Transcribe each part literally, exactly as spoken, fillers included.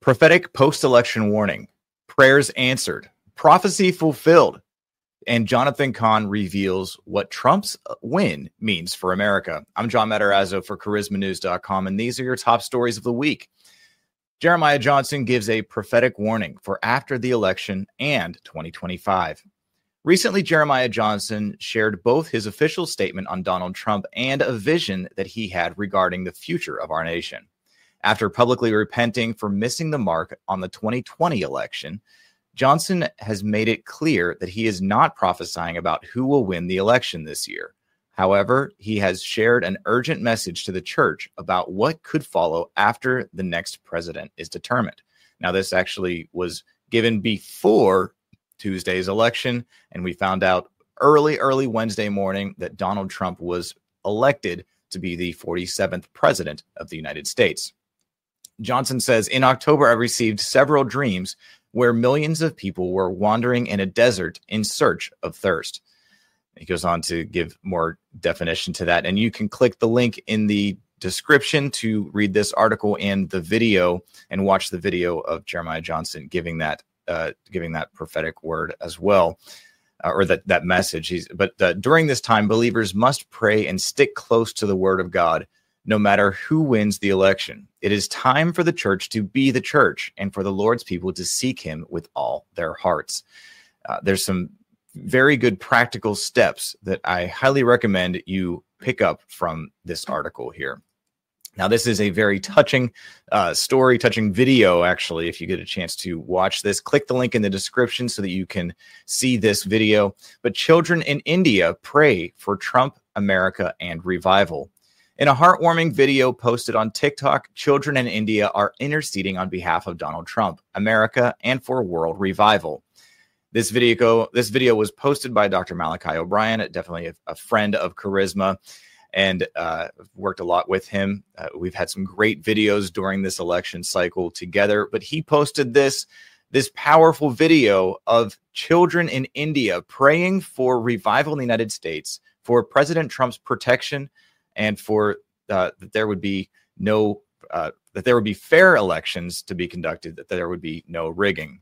Prophetic post-election warning, prayers answered, prophecy fulfilled, and Jonathan Cahn reveals what Trump's win means for America. I'm John Matarazzo for charisma news dot com, and these are your top stories of the week. Jeremiah Johnson gives a prophetic warning for after the election and twenty twenty-five. Recently, Jeremiah Johnson shared both his official statement on Donald Trump and a vision that he had regarding the future of our nation. After publicly repenting for missing the mark on the twenty twenty election, Johnson has made it clear that he is not prophesying about who will win the election this year. However, he has shared an urgent message to the church about what could follow after the next president is determined. Now, this actually was given before Tuesday's election, and we found out early, early Wednesday morning that Donald Trump was elected to be the forty-seventh president of the United States. Johnson says, in October, I received several dreams where millions of people were wandering in a desert in search of thirst. He goes on to give more definition to that. And you can click the link in the description to read this article and the video and watch the video of Jeremiah Johnson giving that uh, giving that prophetic word as well, uh, or that, that message. He's, but uh, during this time, believers must pray and stick close to the word of God, no matter who wins the election. It is time for the church to be the church and for the Lord's people to seek him with all their hearts. Uh, there's some very good practical steps that I highly recommend you pick up from this article here. Now, this is a very touching uh, story, touching video, actually. If you get a chance to watch this, click the link in the description so that you can see this video. But children in India pray for Trump, America, and revival. In a heartwarming video posted on TikTok, children in India are interceding on behalf of Donald Trump, America, and for world revival. This video, this video was posted by Doctor Malachi O'Brien, definitely a, a friend of Charisma, and uh, worked a lot with him. Uh, we've had some great videos during this election cycle together, but he posted this, this powerful video of children in India praying for revival in the United States, for President Trump's protection, and for uh, that there would be no uh, that there would be fair elections to be conducted, that there would be no rigging.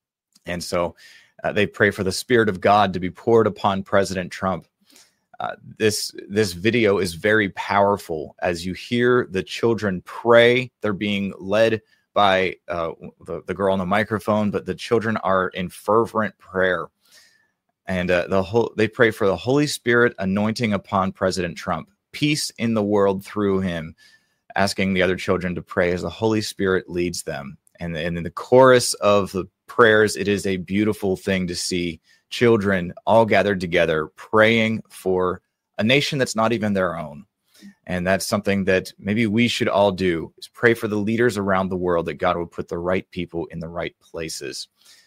And so uh, they pray for the Spirit of God to be poured upon President Trump. Uh, this this video is very powerful as you hear the children pray. They're being led by uh, the, the girl on the microphone, but the children are in fervent prayer. And uh, the whole they pray for the Holy Spirit anointing upon President Trump, peace in the world through him, asking the other children to pray as the Holy Spirit leads them. And, and in the chorus of the prayers, it is a beautiful thing to see children all gathered together praying for a nation that's not even their own. And that's something that maybe we should all do, is pray for the leaders around the world, that God would put the right people in the right places.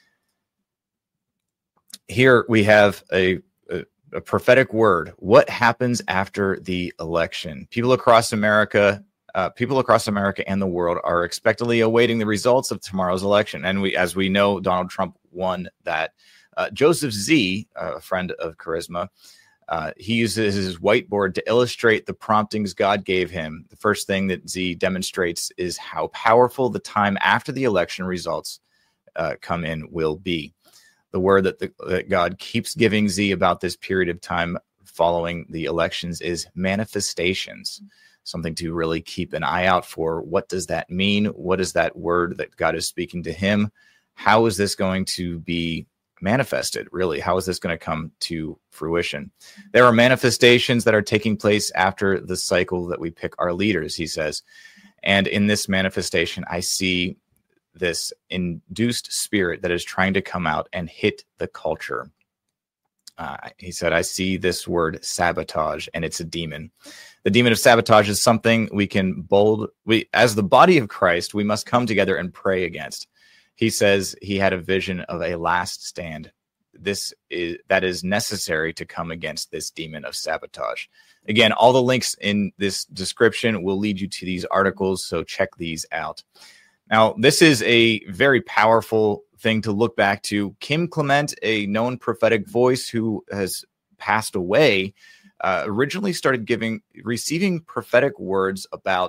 Here we have a a prophetic word. What happens after the election? People across America, uh, people across America and the world are expectantly awaiting the results of tomorrow's election. And we, as we know, Donald Trump won that. Uh, Joseph Z, a friend of Charisma, uh, he uses his whiteboard to illustrate the promptings God gave him. The first thing that Z demonstrates is how powerful the time after the election results uh, come in will be. The word that, the, that God keeps giving Z about this period of time following the elections is manifestations, something to really keep an eye out for. What does that mean? What is that word that God is speaking to him? How is this going to be manifested, really? How is this going to come to fruition? There are manifestations that are taking place after the cycle that we pick our leaders, he says. And in this manifestation, I see this induced spirit that is trying to come out and hit the culture. Uh, he said, I see this word sabotage, and it's a demon. The demon of sabotage is something we can bold, we, as the body of Christ, we must come together and pray against. He says he had a vision of a last stand. This is, that is necessary to come against this demon of sabotage. Again, all the links in this description will lead you to these articles, so check these out. Now, this is a very powerful thing to look back to. Kim Clement, a known prophetic voice who has passed away, uh, originally started giving, receiving prophetic words about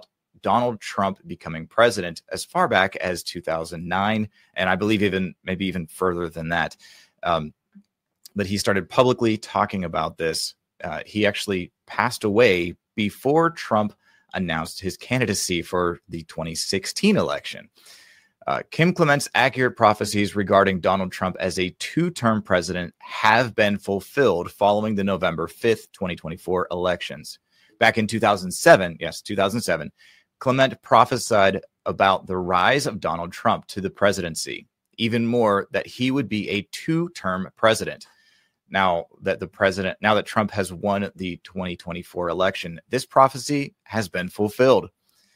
Donald Trump becoming president as far back as two thousand nine, and I believe even maybe even further than that. Um, but he started publicly talking about this. Uh, he actually passed away before Trump announced his candidacy for the twenty sixteen election. Uh, Kim Clement's accurate prophecies regarding Donald Trump as a two-term president have been fulfilled following the November fifth, twenty twenty-four elections. Back in two thousand seven, yes, two thousand seven, Clement prophesied about the rise of Donald Trump to the presidency, even more that he would be a two-term president. Now that the president, now that Trump has won the twenty twenty-four election, this prophecy has been fulfilled.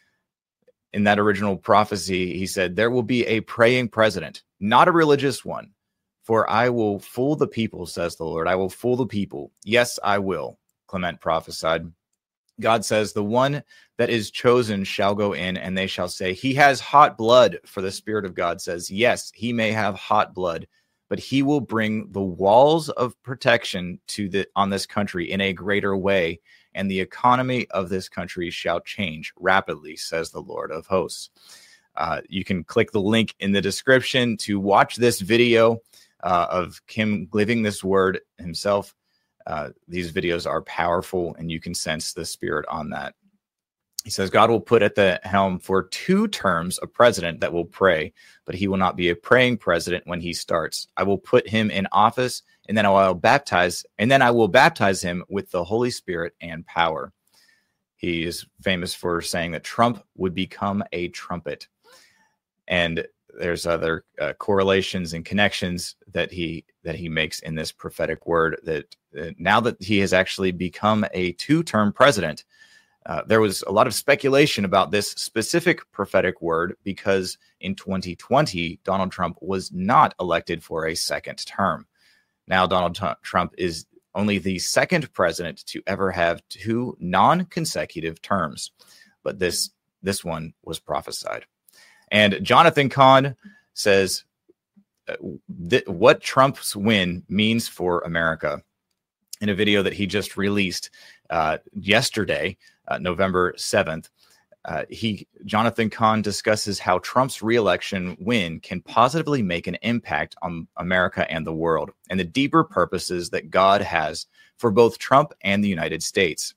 In that original prophecy, he said, there will be a praying president, not a religious one. For I will fool the people, says the Lord. I will fool the people. Yes, I will, Clement prophesied. God says, the one that is chosen shall go in, and they shall say, he has hot blood. For the Spirit of God says, yes, he may have hot blood, but he will bring the walls of protection to the on this country in a greater way, and the economy of this country shall change rapidly, says the Lord of hosts. Uh, you can click the link in the description to watch this video uh, of Kim living this word himself. Uh, these videos are powerful, and you can sense the Spirit on that. He says, God will put at the helm for two terms a president that will pray, but he will not be a praying president when he starts. I will put him in office, and then I will baptize, and then I will baptize him with the Holy Spirit and power. He is famous for saying that Trump would become a trumpet. And there's other uh, correlations and connections that he that he makes in this prophetic word that uh, now that he has actually become a two-term president. Uh, there was a lot of speculation about this specific prophetic word because in twenty twenty, Donald Trump was not elected for a second term. Now, Donald T- Trump is only the second president to ever have two non-consecutive terms, but this this one was prophesied. And Jonathan Cahn says uh, th- what Trump's win means for America in a video that he just released uh, yesterday, uh, November seventh. Uh, he Jonathan Cahn discusses how Trump's reelection win can positively make an impact on America and the world, and the deeper purposes that God has for both Trump and the United States.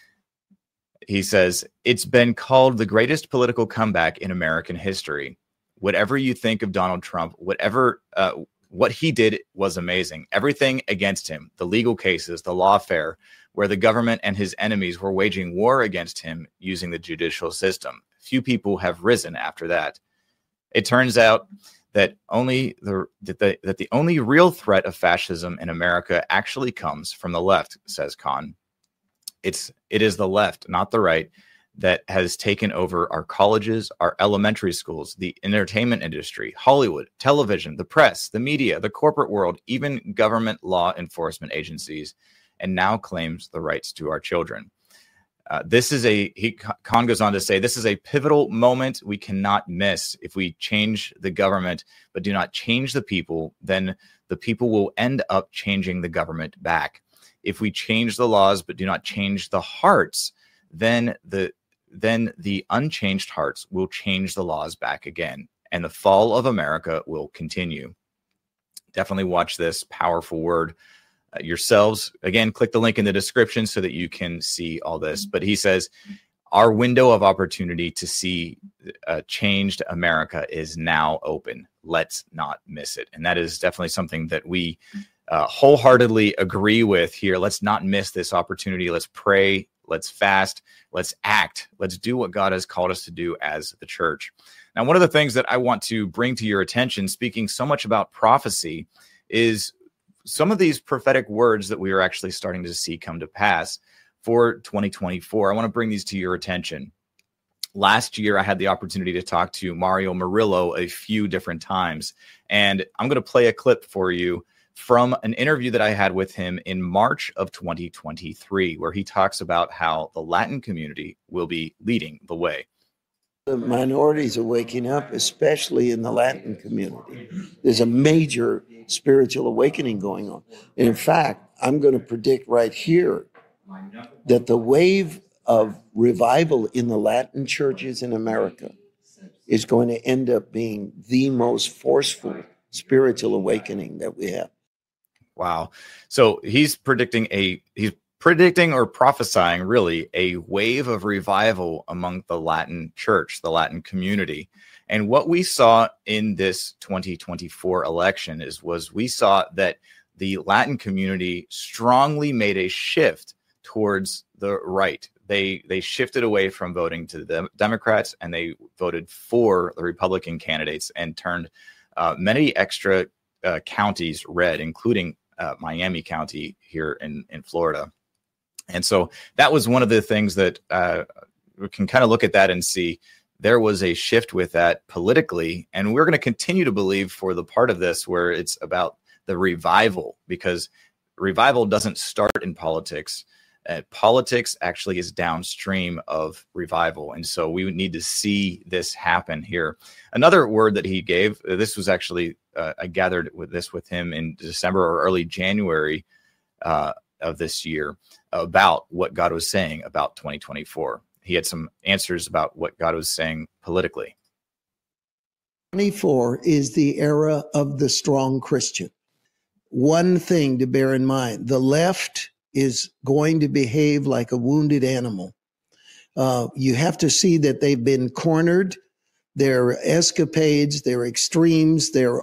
He says, it's been called the greatest political comeback in American history. Whatever you think of Donald Trump, whatever uh, what he did was amazing. Everything against him, the legal cases, the lawfare, where the government and his enemies were waging war against him using the judicial system. Few people have risen after that. It turns out that only the that the, that the only real threat of fascism in America actually comes from the left, says Cahn. It's it is the left, not the right, that has taken over our colleges, our elementary schools, the entertainment industry, Hollywood, television, the press, the media, the corporate world, even government law enforcement agencies, and now claims the rights to our children. Uh, this is a, he, Cahn goes on to say, this is a pivotal moment we cannot miss. If we change the government, but do not change the people, then the people will end up changing the government back. If we change the laws, but do not change the hearts, then the then the unchanged hearts will change the laws back again, and the fall of America will continue. Definitely watch this powerful word uh, yourselves. Again, click the link in the description so that you can see all this. But he says, our window of opportunity to see a changed America is now open. Let's not miss it. And that is definitely something that we uh, wholeheartedly agree with here. Let's not miss this opportunity. Let's pray. Let's fast. Let's act. Let's do what God has called us to do as the church. Now, one of the things that I want to bring to your attention, speaking so much about prophecy, is some of these prophetic words that we are actually starting to see come to pass for twenty twenty-four. I want to bring these to your attention. Last year, I had the opportunity to talk to Mario Murillo a few different times, and I'm going to play a clip for you from an interview that I had with him in March of twenty twenty-three, where he talks about how the Latin community will be leading the way. The minorities are waking up, especially in the Latin community. There's a major spiritual awakening going on. And in fact, I'm going to predict right here that the wave of revival in the Latin churches in America is going to end up being the most forceful spiritual awakening that we have. Wow. So he's predicting a he's predicting or prophesying really a wave of revival among the Latin church, the Latin community. And what we saw in this twenty twenty-four election is was we saw that the Latin community strongly made a shift towards the right. They they shifted away from voting to the Democrats, and they voted for the Republican candidates and turned uh, many extra uh, counties red, including uh, Miami County here in, in Florida. And so that was one of the things that uh, we can kind of look at that and see there was a shift with that politically. And we're going to continue to believe for the part of this where it's about the revival, because revival doesn't start in politics. Uh, politics actually is downstream of revival. And so we would need to see this happen here. Another word that he gave, uh, this was actually, uh, I gathered with this with him in December or early January uh, of this year about what God was saying about twenty twenty-four. He had some answers about what God was saying politically. twenty-four is the era of the strong Christian. One thing to bear in mind, the left is going to behave like a wounded animal. Uh, you have to see that they've been cornered. Their escapades, their extremes, their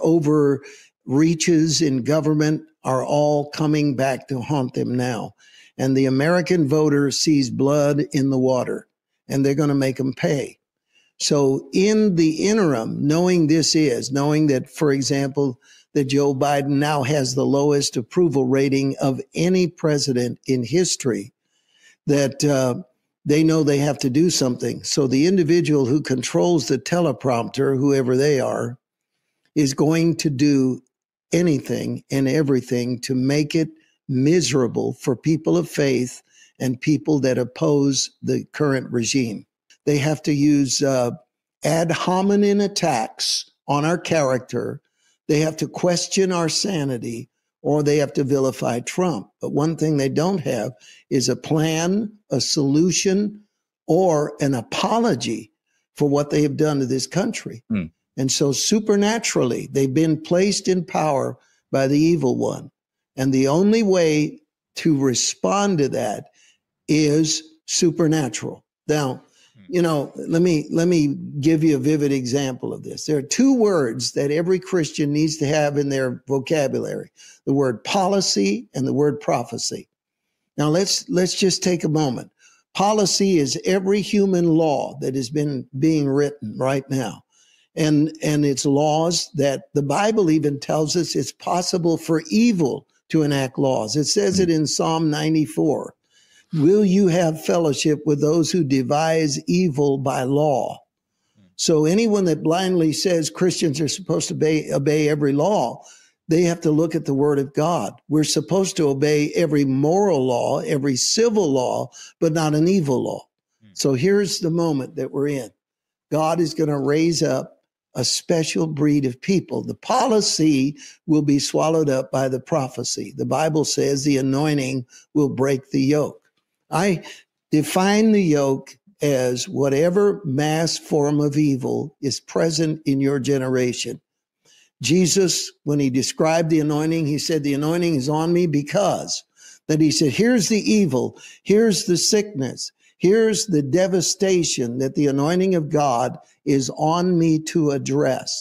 overreaches in government are all coming back to haunt them now. And the American voter sees blood in the water, and they're going to make them pay. So in the interim, knowing this is, knowing that, for example, that Joe Biden now has the lowest approval rating of any president in history, that uh, they know they have to do something. So the individual who controls the teleprompter, whoever they are, is going to do anything and everything to make it miserable for people of faith and people that oppose the current regime. They have to use uh, ad hominem attacks on our character. They have to question our sanity, or they have to vilify Trump. But one thing they don't have is a plan, a solution, or an apology for what they have done to this country. Mm. And so supernaturally, they've been placed in power by the evil one. And the only way to respond to that is supernatural. Now, you know, let me let me give you a vivid example of this. There are two words that every Christian needs to have in their vocabulary: the word policy and the word prophecy. Now, let's let's just take a moment. Policy is every human law that has been being written right now. And, and it's laws that the Bible even tells us it's possible for evil to enact laws. It says it in Psalm ninety-four. Will you have fellowship with those who devise evil by law? So anyone that blindly says Christians are supposed to obey, obey every law, they have to look at the word of God. We're supposed to obey every moral law, every civil law, but not an evil law. So here's the moment that we're in. God is going to raise up a special breed of people. The policy will be swallowed up by the prophecy. The Bible says the anointing will break the yoke. I define the yoke as whatever mass form of evil is present in your generation. Jesus, when he described the anointing, he said, the anointing is on me because, that he said, here's the evil, here's the sickness, here's the devastation that the anointing of God is on me to address.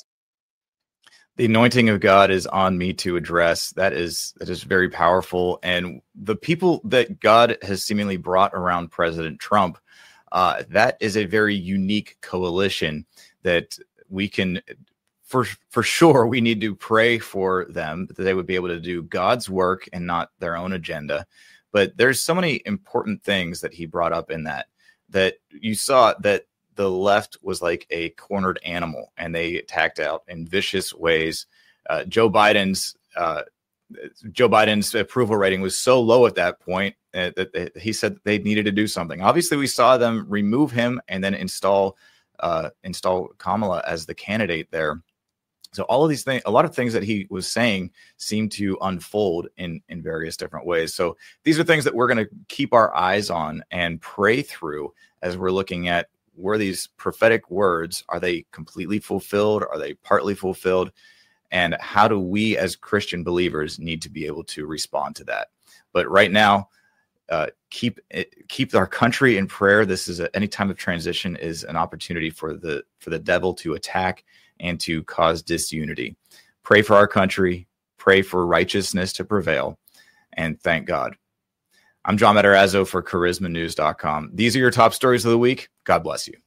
The anointing of God is on me to address. That is that is very powerful. And the people that God has seemingly brought around President Trump, uh, that is a very unique coalition that we can, for for sure, we need to pray for them, that they would be able to do God's work and not their own agenda. But there's so many important things that he brought up in that, that you saw that the left was like a cornered animal and they attacked out in vicious ways. Uh, Joe Biden's uh, Joe Biden's approval rating was so low at that point uh, that they, he said they needed to do something. Obviously, we saw them remove him and then install uh, install Kamala as the candidate there. So all of these things, a lot of things that he was saying seem to unfold in, in various different ways. So these are things that we're going to keep our eyes on and pray through as we're looking at were these prophetic words, are they completely fulfilled? Are they partly fulfilled? And how do we as Christian believers need to be able to respond to that? But right now, uh, keep keep our country in prayer. This is a, any time of transition is an opportunity for the for the devil to attack and to cause disunity. Pray for our country, pray for righteousness to prevail, and thank God. I'm John Matarazzo for charisma news dot com. These are your top stories of the week. God bless you.